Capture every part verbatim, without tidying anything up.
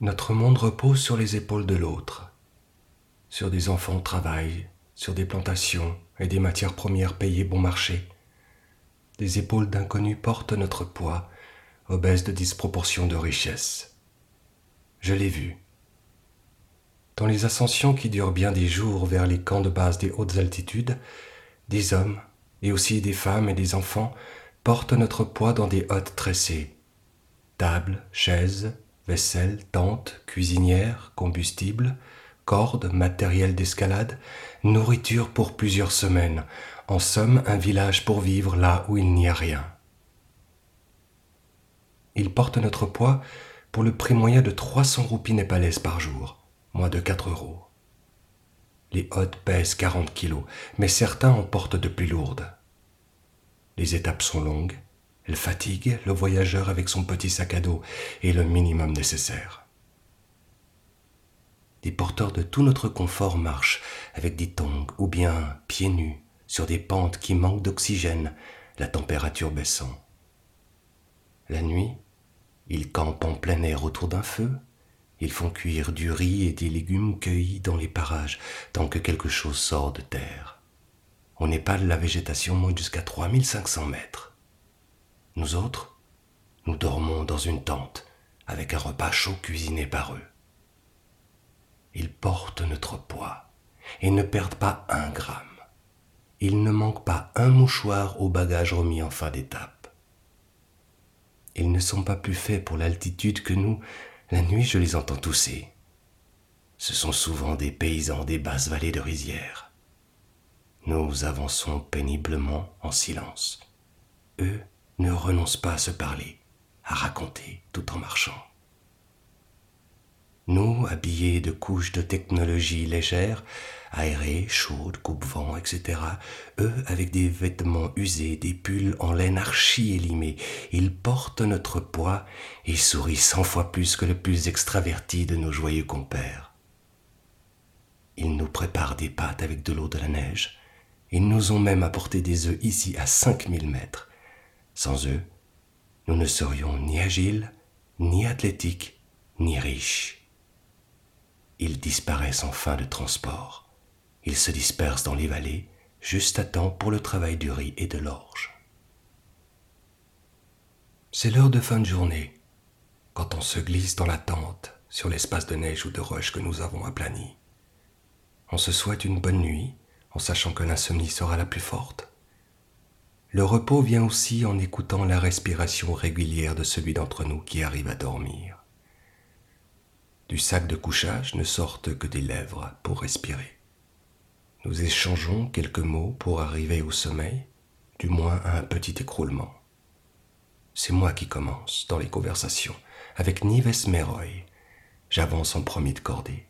Notre monde repose sur les épaules de l'autre, sur des enfants au travail, sur des plantations et des matières premières payées bon marché. Des épaules d'inconnus portent notre poids, obèses de disproportion de richesse. Je l'ai vu. Dans les ascensions qui durent bien des jours vers les camps de base des hautes altitudes, des hommes, et aussi des femmes et des enfants, portent notre poids dans des hottes tressées. Tables, chaises, vaisselle, tentes, cuisinières, combustible, cordes, matériel d'escalade, nourriture pour plusieurs semaines, en somme un village pour vivre là où il n'y a rien. Ils portent notre poids pour le prix moyen de trois cents roupies népalaises par jour, moins de quatre euros. Les hottes pèsent quarante kilos, mais certains en portent de plus lourdes. Les étapes sont longues, elles fatiguent le voyageur avec son petit sac à dos et le minimum nécessaire. Les porteurs de tout notre confort marchent avec des tongs ou bien pieds nus sur des pentes qui manquent d'oxygène, la température baissant. La nuit, ils campent en plein air autour d'un feu. Ils font cuire du riz et des légumes cueillis dans les parages tant que quelque chose sort de terre. Au Népal, la végétation monte jusqu'à trois mille cinq cents mètres. Nous autres, nous dormons dans une tente avec un repas chaud cuisiné par eux. Ils portent notre poids et ne perdent pas un gramme. Il ne manque pas un mouchoir au bagage remis en fin d'étape. Ils ne sont pas plus faits pour l'altitude que nous. La nuit, je les entends tousser. Ce sont souvent des paysans des basses vallées de rizières. Nous avançons péniblement en silence. Eux ne renoncent pas à se parler, à raconter tout en marchant. Nous, habillés de couches de technologie légère, aérées, chaudes, coupe-vent, et cetera, eux, avec des vêtements usés, des pulls en laine archi-élimés, ils portent notre poids et sourient cent fois plus que le plus extraverti de nos joyeux compères. Ils nous préparent des pâtes avec de l'eau de la neige. Ils nous ont même apporté des œufs ici à cinq mille mètres. Sans eux, nous ne serions ni agiles, ni athlétiques, ni riches. Ils disparaissent en fin de transport. Ils se dispersent dans les vallées, juste à temps pour le travail du riz et de l'orge. C'est l'heure de fin de journée, quand on se glisse dans la tente sur l'espace de neige ou de roche que nous avons aplani. On se souhaite une bonne nuit, en sachant que l'insomnie sera la plus forte. Le repos vient aussi en écoutant la respiration régulière de celui d'entre nous qui arrive à dormir. Du sac de couchage ne sortent que des lèvres pour respirer. Nous échangeons quelques mots pour arriver au sommeil, du moins à un petit écroulement. C'est moi qui commence dans les conversations, avec Nives Meroy. J'avance en premier de cordée.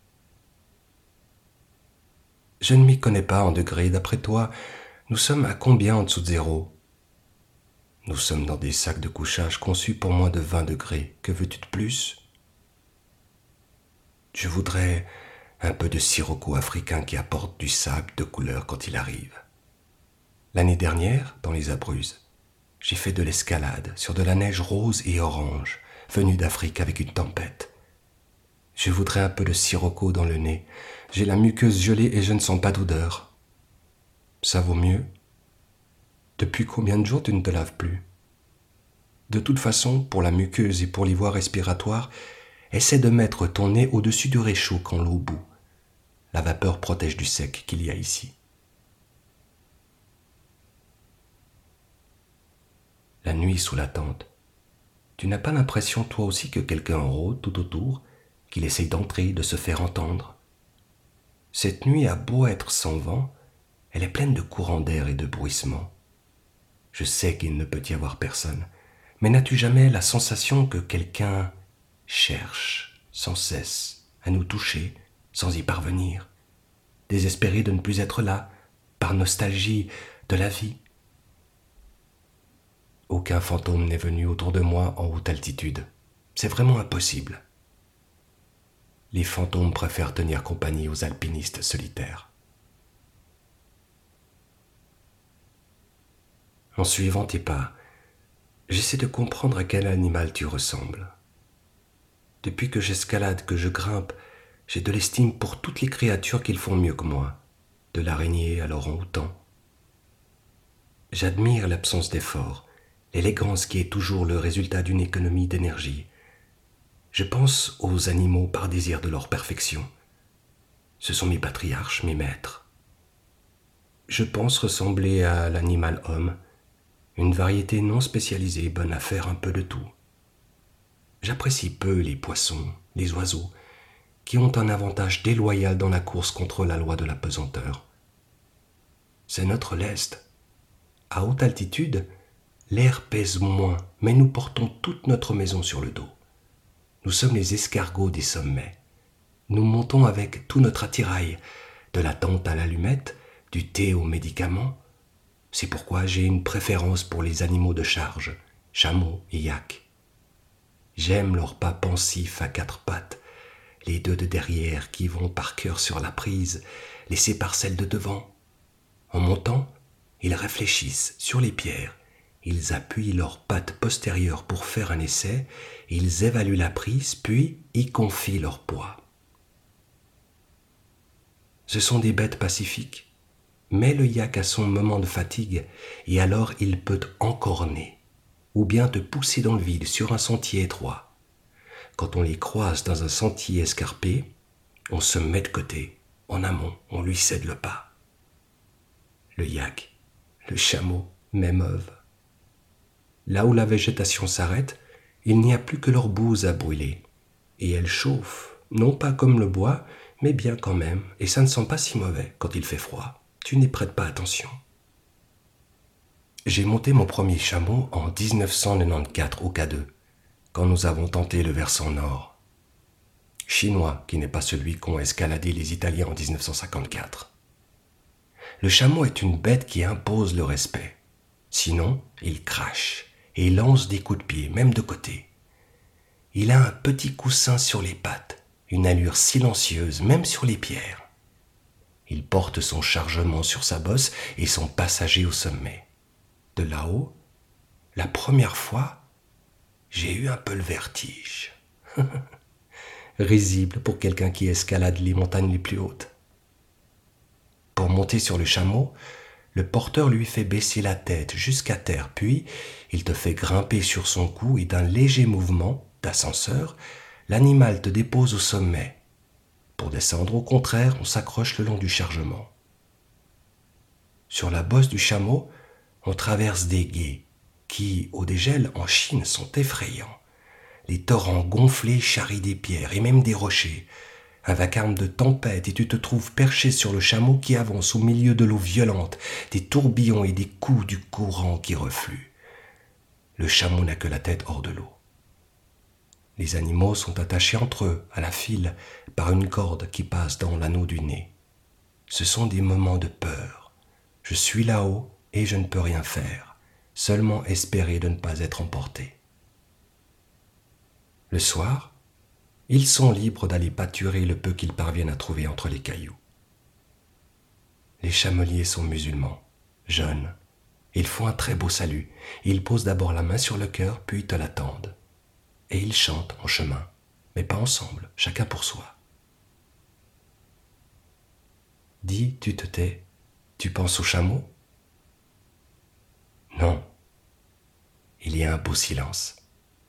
Je ne m'y connais pas en degrés. D'après toi, nous sommes à combien en dessous de zéro ? Nous sommes dans des sacs de couchage conçus pour moins de vingt degrés. Que veux-tu de plus ? Je voudrais un peu de sirocco africain qui apporte du sable de couleur quand il arrive. L'année dernière, dans les Abruzzes, j'ai fait de l'escalade sur de la neige rose et orange, venue d'Afrique avec une tempête. Je voudrais un peu de sirocco dans le nez. J'ai la muqueuse gelée et je ne sens pas d'odeur. Ça vaut mieux. Depuis combien de jours tu ne te laves plus ? De toute façon, pour la muqueuse et pour les voies respiratoires, essaie de mettre ton nez au-dessus du réchaud quand l'eau bout. La vapeur protège du sec qu'il y a ici. La nuit sous la tente, tu n'as pas l'impression toi aussi que quelqu'un rôde tout autour, qu'il essaye d'entrer, de se faire entendre ? Cette nuit a beau être sans vent, elle est pleine de courants d'air et de bruissements. Je sais qu'il ne peut y avoir personne, mais n'as-tu jamais la sensation que quelqu'un cherche sans cesse à nous toucher sans y parvenir, désespéré de ne plus être là, par nostalgie de la vie ? Aucun fantôme n'est venu autour de moi en haute altitude. C'est vraiment impossible. Les fantômes préfèrent tenir compagnie aux alpinistes solitaires. En suivant tes pas, j'essaie de comprendre à quel animal tu ressembles. Depuis que j'escalade, que je grimpe, j'ai de l'estime pour toutes les créatures qu'ils font mieux que moi, de l'araignée à l'orang-outan. J'admire l'absence d'effort, l'élégance qui est toujours le résultat d'une économie d'énergie. Je pense aux animaux par désir de leur perfection. Ce sont mes patriarches, mes maîtres. Je pense ressembler à l'animal homme, une variété non spécialisée, bonne à faire un peu de tout. J'apprécie peu les poissons, les oiseaux, qui ont un avantage déloyal dans la course contre la loi de la pesanteur. C'est notre lest. À haute altitude, l'air pèse moins, mais nous portons toute notre maison sur le dos. Nous sommes les escargots des sommets. Nous montons avec tout notre attirail, de la tente à l'allumette, du thé aux médicaments. C'est pourquoi j'ai une préférence pour les animaux de charge, chameaux et yaks. J'aime leurs pas pensifs à quatre pattes, les deux de derrière qui vont par cœur sur la prise, laissés par celles de devant. En montant, ils réfléchissent sur les pierres, ils appuient leurs pattes postérieures pour faire un essai, ils évaluent la prise, puis y confient leur poids. Ce sont des bêtes pacifiques, mais le yak a son moment de fatigue et alors il peut encorner, ou bien te pousser dans le vide sur un sentier étroit. Quand on les croise dans un sentier escarpé, on se met de côté, en amont, on lui cède le pas. Le yak, le chameau, même œuvre. Là où la végétation s'arrête, il n'y a plus que leur bouse à brûler, et elle chauffe, non pas comme le bois, mais bien quand même, et ça ne sent pas si mauvais quand il fait froid. Tu n'y prêtes pas attention. J'ai monté mon premier chameau en dix-neuf cent quatre-vingt-quatorze au K deux, quand nous avons tenté le versant nord. Chinois, qui n'est pas celui qu'ont escaladé les Italiens en dix-neuf cent cinquante-quatre. Le chameau est une bête qui impose le respect. Sinon, il crache et lance des coups de pied, même de côté. Il a un petit coussin sur les pattes, une allure silencieuse, même sur les pierres. Il porte son chargement sur sa bosse et son passager au sommet. De là-haut, la première fois, j'ai eu un peu le vertige. Risible pour quelqu'un qui escalade les montagnes les plus hautes. Pour monter sur le chameau, le porteur lui fait baisser la tête jusqu'à terre, puis il te fait grimper sur son cou et d'un léger mouvement d'ascenseur, l'animal te dépose au sommet. Pour descendre, au contraire, on s'accroche le long du chargement. Sur la bosse du chameau, on traverse des gués qui, au dégel en Chine, sont effrayants. Les torrents gonflés charrient des pierres et même des rochers. Un vacarme de tempête et tu te trouves perché sur le chameau qui avance au milieu de l'eau violente, des tourbillons et des coups du courant qui refluent. Le chameau n'a que la tête hors de l'eau. Les animaux sont attachés entre eux, à la file, par une corde qui passe dans l'anneau du nez. Ce sont des moments de peur. Je suis là-haut et je ne peux rien faire, seulement espérer de ne pas être emporté. Le soir, ils sont libres d'aller pâturer le peu qu'ils parviennent à trouver entre les cailloux. Les chameliers sont musulmans, jeunes. Ils font un très beau salut. Ils posent d'abord la main sur le cœur, puis te la tendent. Et ils chantent en chemin, mais pas ensemble, chacun pour soi. Dis, tu te tais, tu penses au chameau ? Non. Il y a un beau silence.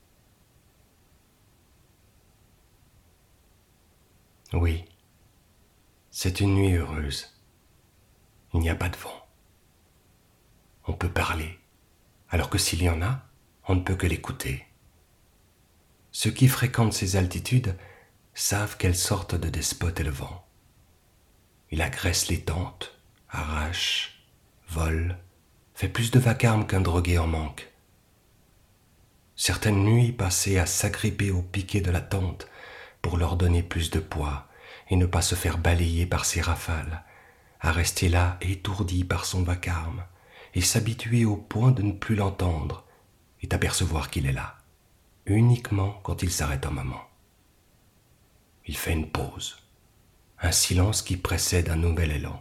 Oui, c'est une nuit heureuse. Il n'y a pas de vent. On peut parler, alors que s'il y en a, on ne peut que l'écouter. Ceux qui fréquentent ces altitudes savent quelle sorte de despote est le vent. Il agresse les tentes, arrache, vole, fait plus de vacarme qu'un drogué en manque. Certaines nuits passées à s'agripper au piquet de la tente pour leur donner plus de poids et ne pas se faire balayer par ses rafales, à rester là étourdi par son vacarme et s'habituer au point de ne plus l'entendre et d'apercevoir qu'il est là, uniquement quand il s'arrête un moment. Il fait une pause, un silence qui précède un nouvel élan.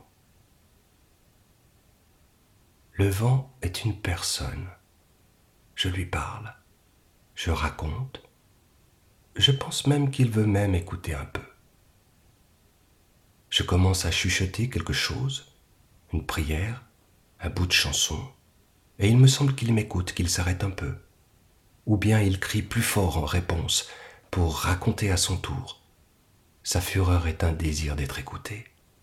Le vent est une personne. Je lui parle, je raconte, Je pense même qu'il veut même écouter un peu. Je commence à chuchoter quelque chose, une prière, un bout de chanson, et il me semble qu'il m'écoute, qu'il s'arrête un peu. Ou bien il crie plus fort en réponse pour raconter à son tour. Sa fureur est un désir d'être écouté.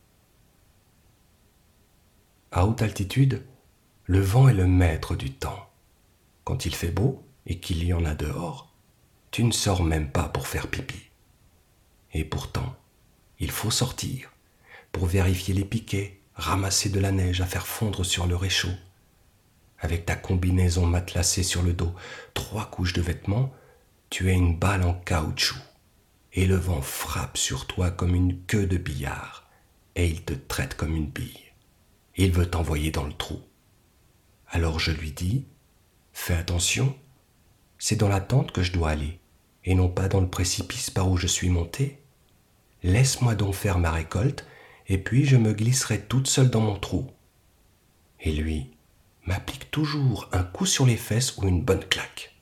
À haute altitude, le vent est le maître du temps. Quand il fait beau et qu'il y en a dehors, tu ne sors même pas pour faire pipi. Et pourtant, il faut sortir pour vérifier les piquets, ramasser de la neige à faire fondre sur le réchaud. Avec ta combinaison matelassée sur le dos, trois couches de vêtements, tu es une balle en caoutchouc. Et le vent frappe sur toi comme une queue de billard, et il te traite comme une bille. Il veut t'envoyer dans le trou. Alors je lui dis, fais attention, c'est dans la tente que je dois aller, et non pas dans le précipice par où je suis monté. Laisse-moi donc faire ma récolte, et puis je me glisserai toute seule dans mon trou. Et lui m'applique toujours un coup sur les fesses ou une bonne claque.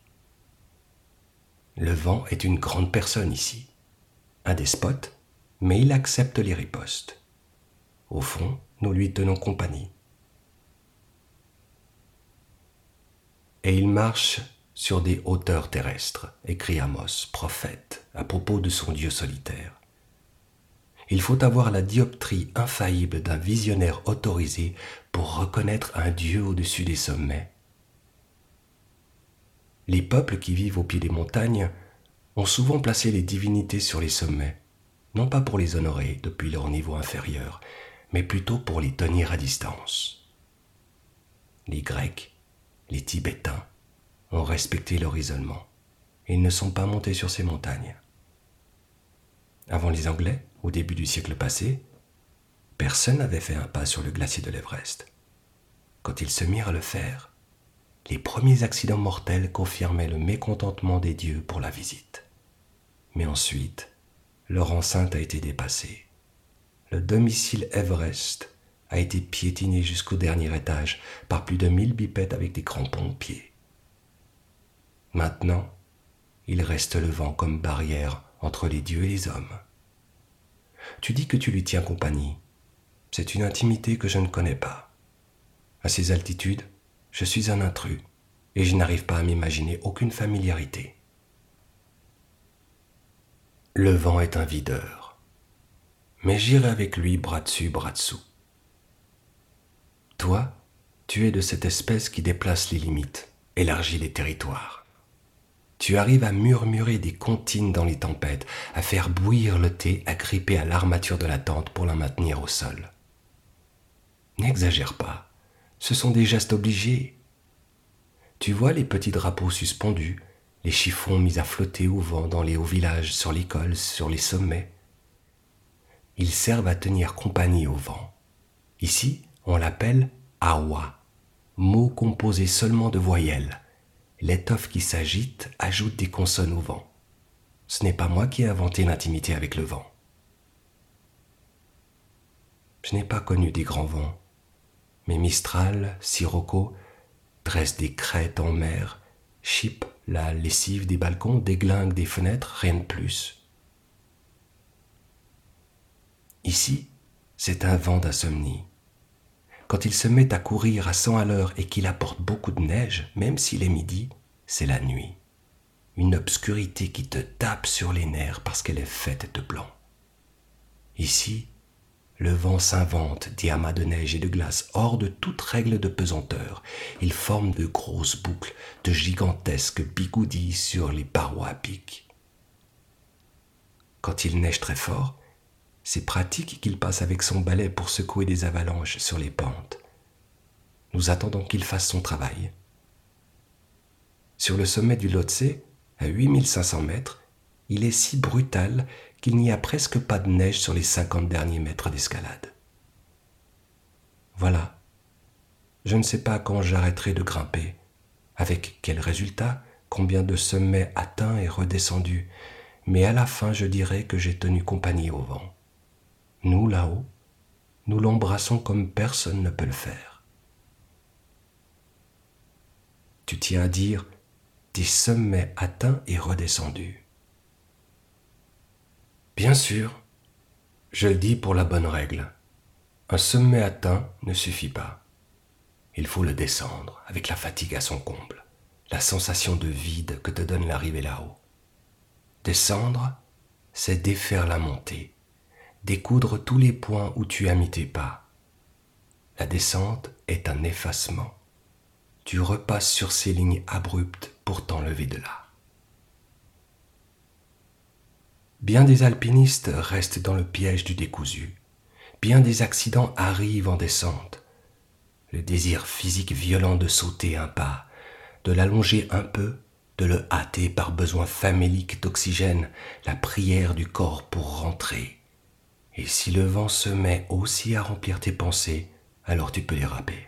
Le vent est une grande personne ici, un despote, mais il accepte les ripostes. Au fond, nous lui tenons compagnie. Et il marche sur des hauteurs terrestres, écrit Amos, prophète, à propos de son Dieu solitaire. Il faut avoir la dioptrie infaillible d'un visionnaire autorisé pour reconnaître un Dieu au-dessus des sommets. Les peuples qui vivent au pied des montagnes ont souvent placé les divinités sur les sommets, non pas pour les honorer depuis leur niveau inférieur, mais plutôt pour les tenir à distance. Les Grecs, les Tibétains ont respecté leur isolement. Ils ne sont pas montés sur ces montagnes. Avant les Anglais, au début du siècle passé, personne n'avait fait un pas sur le glacier de l'Everest. Quand ils se mirent à le faire, les premiers accidents mortels confirmaient le mécontentement des dieux pour la visite. Mais ensuite, leur enceinte a été dépassée. Le domicile Everest a été piétiné jusqu'au dernier étage par plus de mille bipèdes avec des crampons aux pieds. Maintenant, il reste le vent comme barrière entre les dieux et les hommes. Tu dis que tu lui tiens compagnie. C'est une intimité que je ne connais pas. À ces altitudes, je suis un intrus et je n'arrive pas à m'imaginer aucune familiarité. Le vent est un videur, mais j'irai avec lui bras dessus, bras dessous. Toi, tu es de cette espèce qui déplace les limites, élargit les territoires. Tu arrives à murmurer des comptines dans les tempêtes, à faire bouillir le thé agrippé à l'armature de la tente pour la maintenir au sol. N'exagère pas, ce sont des gestes obligés. Tu vois les petits drapeaux suspendus, les chiffons mis à flotter au vent dans les hauts villages, sur les cols, sur les sommets. Ils servent à tenir compagnie au vent. Ici, on l'appelle awa, mot composé seulement de voyelles. L'étoffe qui s'agite ajoute des consonnes au vent. Ce n'est pas moi qui ai inventé l'intimité avec le vent. Je n'ai pas connu des grands vents, mais Mistral, Sirocco dressent des crêtes en mer, chipent la lessive des balcons, déglinguent des fenêtres, rien de plus. Ici, c'est un vent d'insomnie. Quand il se met à courir à cent à l'heure et qu'il apporte beaucoup de neige, même s'il est midi, c'est la nuit. Une obscurité qui te tape sur les nerfs parce qu'elle est faite de blanc. Ici, le vent s'invente des amas de neige et de glace hors de toute règle de pesanteur. Il forme de grosses boucles, de gigantesques bigoudis sur les parois à pic. Quand il neige très fort, c'est pratique qu'il passe avec son balai pour secouer des avalanches sur les pentes. Nous attendons qu'il fasse son travail. Sur le sommet du Lhotse, à huit mille cinq cents mètres, il est si brutal qu'il n'y a presque pas de neige sur les cinquante derniers mètres d'escalade. Voilà. Je ne sais pas quand j'arrêterai de grimper, avec quel résultat, combien de sommets atteints et redescendus, mais à la fin je dirai que j'ai tenu compagnie au vent. Nous, là-haut, nous l'embrassons comme personne ne peut le faire. Tu tiens à dire des sommets atteints et redescendus. Bien sûr, je le dis pour la bonne règle, un sommet atteint ne suffit pas. Il faut le descendre avec la fatigue à son comble, la sensation de vide que te donne l'arrivée là-haut. Descendre, c'est défaire la montée, découdre tous les points où tu as mis tes pas. La descente est un effacement. Tu repasses sur ces lignes abruptes pour t'enlever de là. Bien des alpinistes restent dans le piège du décousu. Bien des accidents arrivent en descente. Le désir physique violent de sauter un pas, de l'allonger un peu, de le hâter par besoin famélique d'oxygène, la prière du corps pour rentrer. Et si le vent se met aussi à remplir tes pensées, alors tu peux les râper.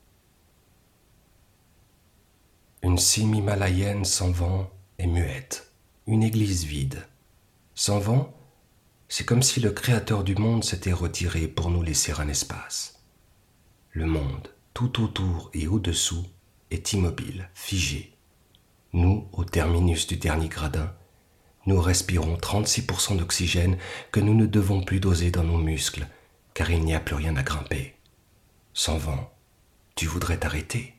Une cime himalayenne sans vent est muette, une église vide. Sans vent, c'est comme si le Créateur du monde s'était retiré pour nous laisser un espace. Le monde, tout autour et au-dessous, est immobile, figé. Nous, au terminus du dernier gradin, nous respirons trente-six pour cent d'oxygène que nous ne devons plus doser dans nos muscles, car il n'y a plus rien à grimper. Sans vent, tu voudrais t'arrêter.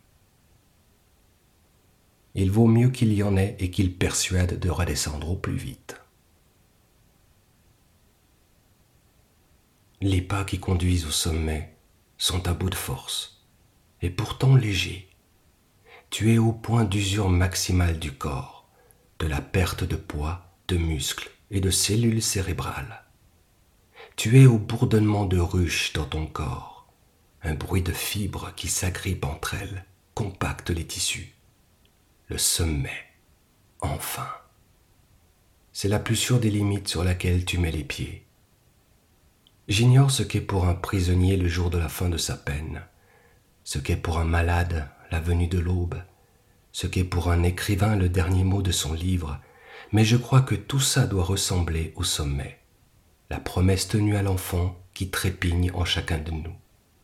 Il vaut mieux qu'il y en ait et qu'il persuade de redescendre au plus vite. Les pas qui conduisent au sommet sont à bout de force, et pourtant légers. Tu es au point d'usure maximale du corps, de la perte de poids, de muscles et de cellules cérébrales. Tu es au bourdonnement de ruches dans ton corps, un bruit de fibres qui s'agrippent entre elles, compactent les tissus. Le sommet, enfin. C'est la plus sûre des limites sur laquelle tu mets les pieds. J'ignore ce qu'est pour un prisonnier le jour de la fin de sa peine, ce qu'est pour un malade la venue de l'aube, ce qu'est pour un écrivain le dernier mot de son livre, mais je crois que tout ça doit ressembler au sommet, la promesse tenue à l'enfant qui trépigne en chacun de nous.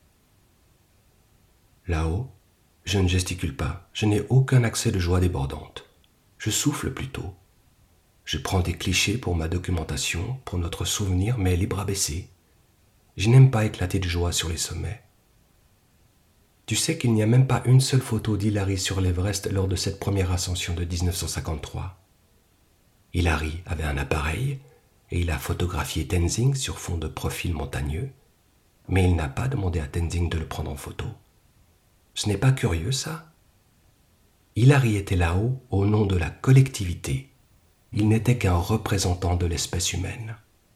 Là-haut, je ne gesticule pas, je n'ai aucun accès de joie débordante. Je souffle plutôt. Je prends des clichés pour ma documentation, pour notre souvenir, mais les bras baissés. Je n'aime pas éclater de joie sur les sommets. Tu sais qu'il n'y a même pas une seule photo d'Hilary sur l'Everest lors de cette première ascension de dix-neuf cent cinquante-trois. Hillary avait un appareil et il a photographié Tenzing sur fond de profil montagneux, mais il n'a pas demandé à Tenzing de le prendre en photo. Ce n'est pas curieux, ça? Hillary était là-haut au nom de la collectivité. Il n'était qu'un représentant de l'espèce humaine.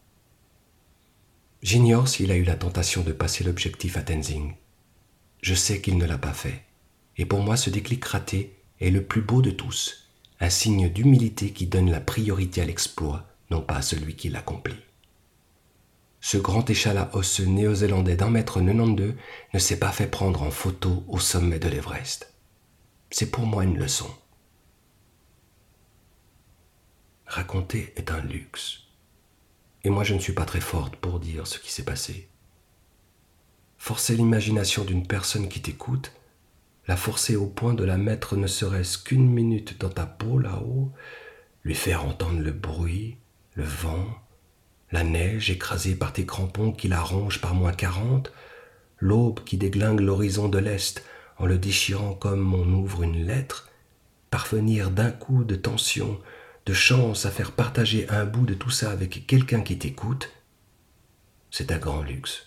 J'ignore s'il a eu la tentation de passer l'objectif à Tenzing. Je sais qu'il ne l'a pas fait. Et pour moi, ce déclic raté est le plus beau de tous, un signe d'humilité qui donne la priorité à l'exploit, non pas à celui qui l'accomplit. Ce grand échalas osseux néo-zélandais d'un mètre quatre-vingt-douze ne s'est pas fait prendre en photo au sommet de l'Everest. C'est pour moi une leçon. Raconter est un luxe. Et moi je ne suis pas très forte pour dire ce qui s'est passé. Forcer l'imagination d'une personne qui t'écoute, la forcer au point de la mettre ne serait-ce qu'une minute dans ta peau là-haut, lui faire entendre le bruit, le vent, la neige écrasée par tes crampons qui la rongent par moins quarante, l'aube qui déglingue l'horizon de l'Est en le déchirant comme on ouvre une lettre, parvenir d'un coup de tension, de chance à faire partager un bout de tout ça avec quelqu'un qui t'écoute, c'est un grand luxe.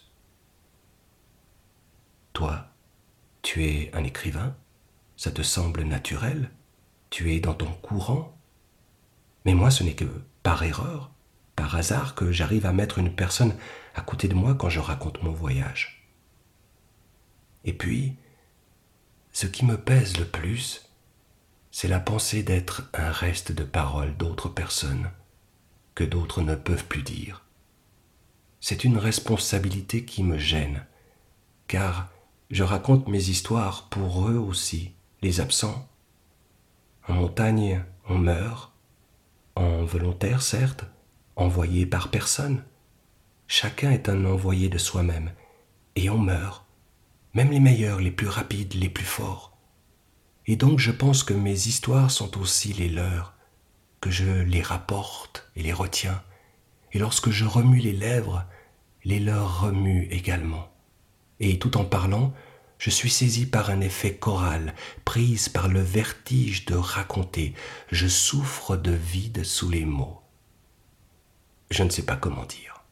Toi, tu es un écrivain, ça te semble naturel, tu es dans ton courant, mais moi ce n'est que par erreur, par hasard que j'arrive à mettre une personne à côté de moi quand je raconte mon voyage. Et puis, ce qui me pèse le plus, c'est la pensée d'être un reste de paroles d'autres personnes que d'autres ne peuvent plus dire. C'est une responsabilité qui me gêne, car je raconte mes histoires pour eux aussi, les absents. En montagne, on meurt, en volontaire certes, envoyé par personne. Chacun est un envoyé de soi-même, et on meurt, même les meilleurs, les plus rapides, les plus forts. Et donc je pense que mes histoires sont aussi les leurs, que je les rapporte et les retiens, et lorsque je remue les lèvres, les leurs remuent également. Et tout en parlant, je suis saisi par un effet choral, prise par le vertige de raconter. Je souffre de vide sous les mots. Je ne sais pas comment dire.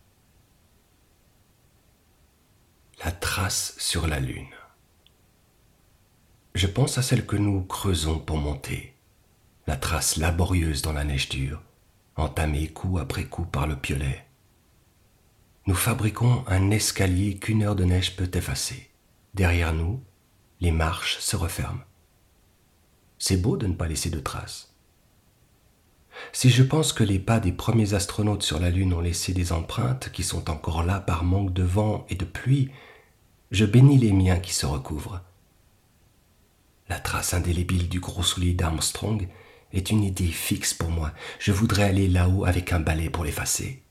La trace sur la lune. Je pense à celle que nous creusons pour monter, la trace laborieuse dans la neige dure, entamée coup après coup par le piolet. Nous fabriquons un escalier qu'une heure de neige peut effacer. Derrière nous, les marches se referment. C'est beau de ne pas laisser de traces. Si je pense que les pas des premiers astronautes sur la Lune ont laissé des empreintes qui sont encore là par manque de vent et de pluie, je bénis les miens qui se recouvrent. La trace indélébile du gros soulier d'Armstrong est une idée fixe pour moi. Je voudrais aller là-haut avec un balai pour l'effacer.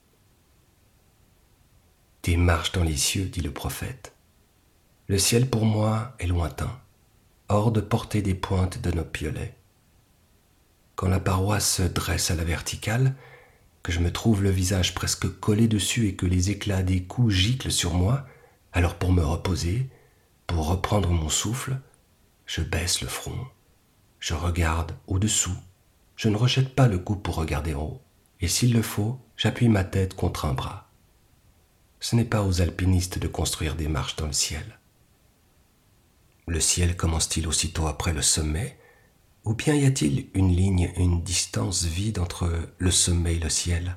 Tes marches dans les cieux, dit le prophète. Le ciel pour moi est lointain, hors de portée des pointes de nos piolets. Quand la paroi se dresse à la verticale, que je me trouve le visage presque collé dessus et que les éclats des coups giclent sur moi, alors pour me reposer, pour reprendre mon souffle, je baisse le front, je regarde au-dessous, je ne rejette pas le cou pour regarder en haut, et s'il le faut, j'appuie ma tête contre un bras. Ce n'est pas aux alpinistes de construire des marches dans le ciel. Le ciel commence-t-il aussitôt après le sommet, ou bien y a-t-il une ligne, une distance vide entre le sommet et le ciel?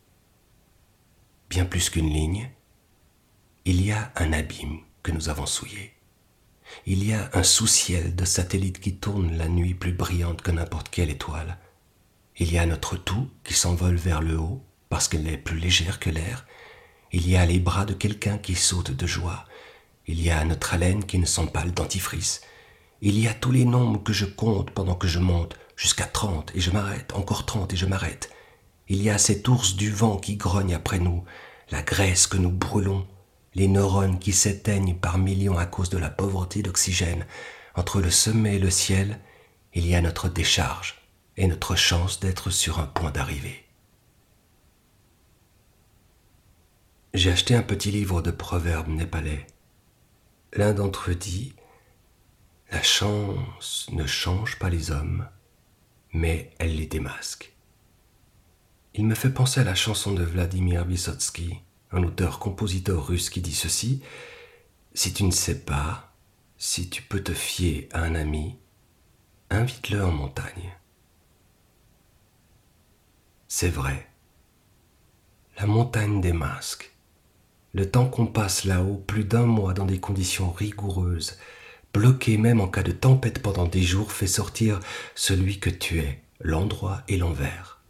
Bien plus qu'une ligne, il y a un abîme que nous avons souillé. Il y a un sous-ciel de satellites qui tourne la nuit plus brillante que n'importe quelle étoile. Il y a notre toux qui s'envole vers le haut parce qu'elle est plus légère que l'air. Il y a les bras de quelqu'un qui saute de joie. Il y a notre haleine qui ne sent pas le dentifrice. Il y a tous les nombres que je compte pendant que je monte, jusqu'à trente et je m'arrête, encore trente et je m'arrête. Il y a cet ours du vent qui grogne après nous, la graisse que nous brûlons, les neurones qui s'éteignent par millions à cause de la pauvreté d'oxygène. Entre le sommet et le ciel, il y a notre décharge et notre chance d'être sur un point d'arrivée. J'ai acheté un petit livre de proverbes népalais. L'un d'entre eux dit « La chance ne change pas les hommes, mais elle les démasque. » Il me fait penser à la chanson de Vladimir Vysotsky, un auteur-compositeur russe qui dit ceci « Si tu ne sais pas, si tu peux te fier à un ami, invite-le en montagne. » C'est vrai. La montagne démasque. Le temps qu'on passe là-haut, plus d'un mois dans des conditions rigoureuses, bloqué même en cas de tempête pendant des jours, fait sortir celui que tu es, l'endroit et l'envers.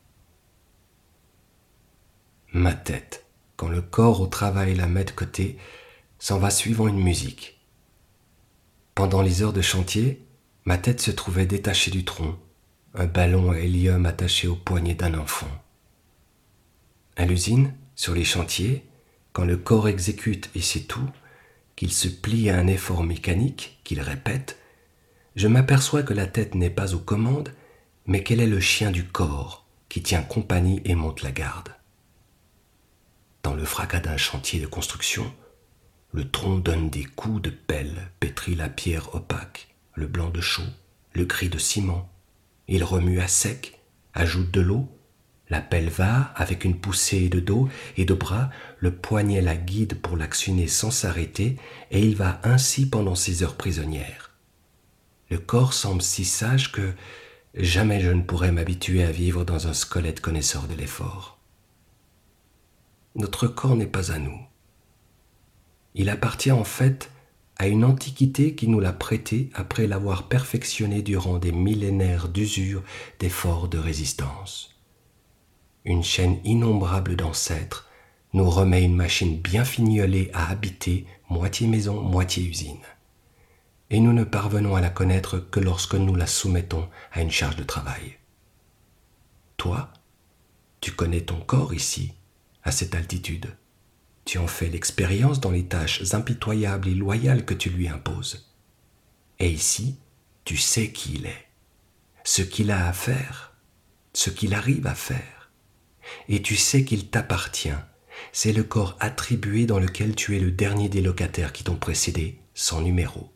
Ma tête, quand le corps au travail la met de côté, s'en va suivant une musique. Pendant les heures de chantier, ma tête se trouvait détachée du tronc, un ballon à hélium attaché au poignet d'un enfant. À l'usine, sur les chantiers, quand le corps exécute et c'est tout, qu'il se plie à un effort mécanique, qu'il répète, je m'aperçois que la tête n'est pas aux commandes, mais qu'elle est le chien du corps qui tient compagnie et monte la garde. Dans le fracas d'un chantier de construction, le tronc donne des coups de pelle, pétrit la pierre opaque, le blanc de chaux, le gris de ciment. Il remue à sec, ajoute de l'eau, la pelle va, avec une poussée de dos et de bras, le poignet la guide pour l'actionner sans s'arrêter, et il va ainsi pendant ses heures prisonnières. Le corps semble si sage que jamais je ne pourrais m'habituer à vivre dans un squelette connaisseur de l'effort. Notre corps n'est pas à nous. Il appartient en fait à une antiquité qui nous l'a prêté après l'avoir perfectionné durant des millénaires d'usure, d'efforts, de résistance. Une chaîne innombrable d'ancêtres nous remet une machine bien fignolée à habiter, moitié maison, moitié usine. Et nous ne parvenons à la connaître que lorsque nous la soumettons à une charge de travail. Toi, tu connais ton corps ici, à cette altitude. Tu en fais l'expérience dans les tâches impitoyables et loyales que tu lui imposes. Et ici, tu sais qui il est, ce qu'il a à faire, ce qu'il arrive à faire. et tu sais qu'il t'appartient. C'est le corps attribué dans lequel tu es le dernier des locataires qui t'ont précédé, sans numéro.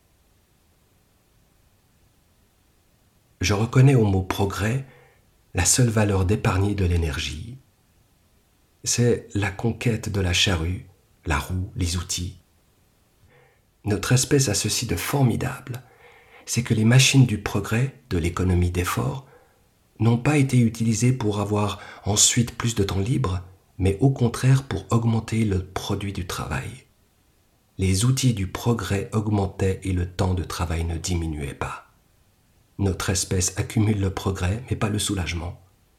Je reconnais au mot progrès la seule valeur d'épargner de l'énergie. C'est la conquête de la charrue, la roue, les outils. Notre espèce a ceci de formidable, c'est que les machines du progrès, de l'économie d'effort, n'ont pas été utilisées pour avoir ensuite plus de temps libre, mais au contraire pour augmenter le produit du travail. Les outils du progrès augmentaient et le temps de travail ne diminuait pas. Notre espèce accumule le progrès, mais pas le soulagement.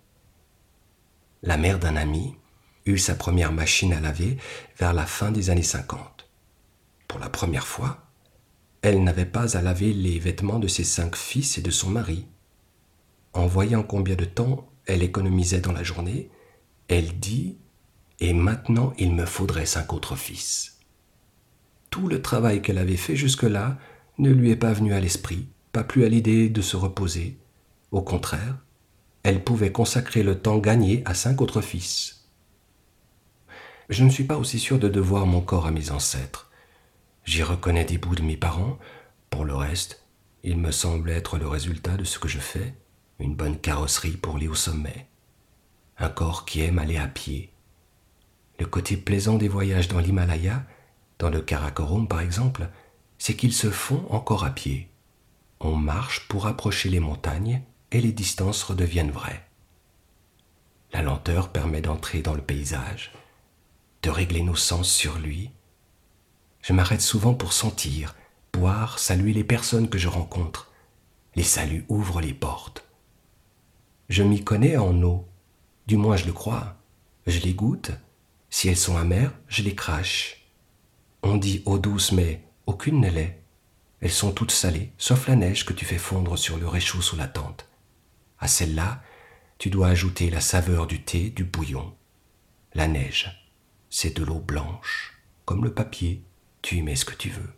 La mère d'un ami eut sa première machine à laver vers la fin des années cinquante. Pour la première fois, elle n'avait pas à laver les vêtements de ses cinq fils et de son mari. En voyant combien de temps elle économisait dans la journée, elle dit « Et maintenant, il me faudrait cinq autres fils ». Tout le travail qu'elle avait fait jusque-là ne lui est pas venu à l'esprit, pas plus à l'idée de se reposer. Au contraire, elle pouvait consacrer le temps gagné à cinq autres fils. Je ne suis pas aussi sûr de devoir mon corps à mes ancêtres. J'y reconnais des bouts de mes parents. Pour le reste, il me semble être le résultat de ce que je fais, une bonne carrosserie pour aller au sommet, un corps qui aime aller à pied. Le côté plaisant des voyages dans l'Himalaya, dans le Karakorum par exemple, c'est qu'ils se font encore à pied. On marche pour approcher les montagnes et les distances redeviennent vraies. La lenteur permet d'entrer dans le paysage, de régler nos sens sur lui. Je m'arrête souvent pour sentir, boire, saluer les personnes que je rencontre. Les saluts ouvrent les portes. Je m'y connais en eau, du moins je le crois. Je les goûte. Si elles sont amères, je les crache. On dit eau douce, mais aucune ne l'est. Elles sont toutes salées, sauf la neige que tu fais fondre sur le réchaud sous la tente. À celle-là, tu dois ajouter la saveur du thé, du bouillon. La neige, c'est de l'eau blanche, comme le papier, tu y mets ce que tu veux.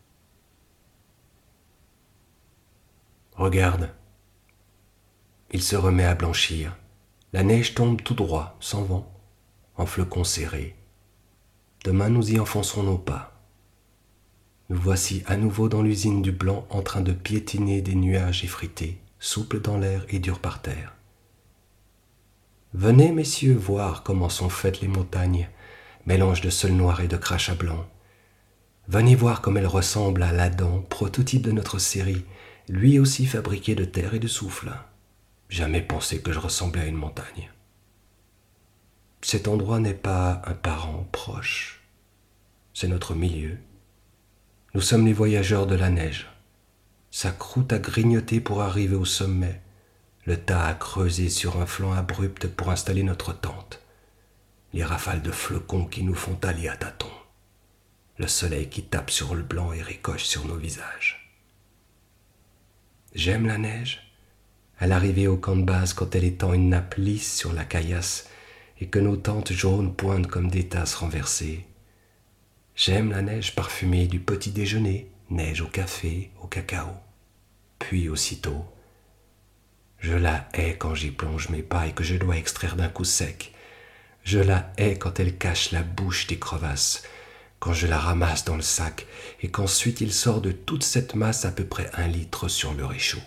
Regarde, il se remet à blanchir. La neige tombe tout droit, sans vent, en flocons serrés. Demain, nous y enfoncerons nos pas. Nous voici à nouveau dans l'usine du blanc en train de piétiner des nuages effrités, souples dans l'air et durs par terre. Venez, messieurs, voir comment sont faites les montagnes, mélange de sol noir et de crachat blanc. Venez voir comme elles ressemblent à l'Adam, prototype de notre série, lui aussi fabriqué de terre et de souffle. Jamais pensé que je ressemblais à une montagne. Cet endroit n'est pas un parent proche, c'est notre milieu. Nous sommes les voyageurs de la neige. Sa croûte a grignoté pour arriver au sommet. Le tas a creusé sur un flanc abrupt pour installer notre tente. Les rafales de flocons qui nous font aller à tâtons. Le soleil qui tape sur le blanc et ricoche sur nos visages. J'aime la neige. À l'arrivée au camp de base, quand elle étend une nappe lisse sur la caillasse et que nos tentes jaunes pointent comme des tasses renversées. J'aime la neige parfumée du petit déjeuner, neige au café, au cacao. Puis aussitôt, je la hais quand j'y plonge mes pas et que je dois extraire d'un coup sec. Je la hais quand elle cache la bouche des crevasses, quand je la ramasse dans le sac et qu'ensuite il sort de toute cette masse à peu près un litre sur le réchaud.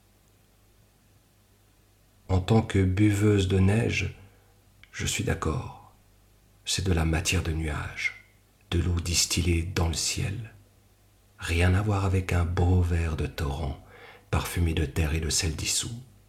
En tant que buveuse de neige, je suis d'accord. C'est de la matière de nuages. De l'eau distillée dans le ciel. Rien à voir avec un beau verre de torrent, parfumé de terre et de sel dissous.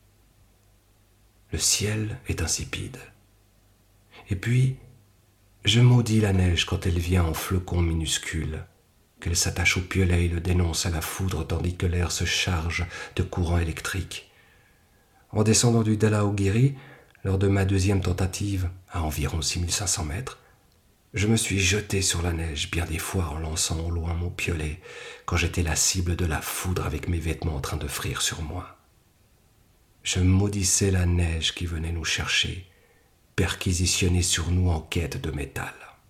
Le ciel est insipide. Et puis, je maudis la neige quand elle vient en flocons minuscules, qu'elle s'attache au piolet et le dénonce à la foudre tandis que l'air se charge de courant électrique. En descendant du Dhaulagiri, lors de ma deuxième tentative, à environ six mille cinq cents mètres, je me suis jeté sur la neige bien des fois en lançant au loin mon piolet quand j'étais la cible de la foudre avec mes vêtements en train de frire sur moi. Je maudissais la neige qui venait nous chercher, perquisitionner sur nous en quête de métal.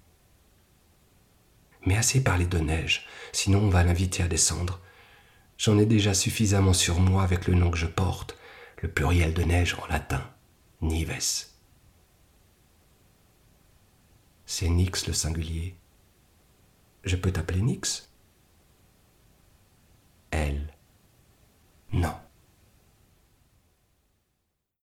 Mais assez parlé de neige, sinon on va l'inviter à descendre. J'en ai déjà suffisamment sur moi avec le nom que je porte, le pluriel de neige en latin, nives. C'est Nix le singulier. Je peux t'appeler Nix ?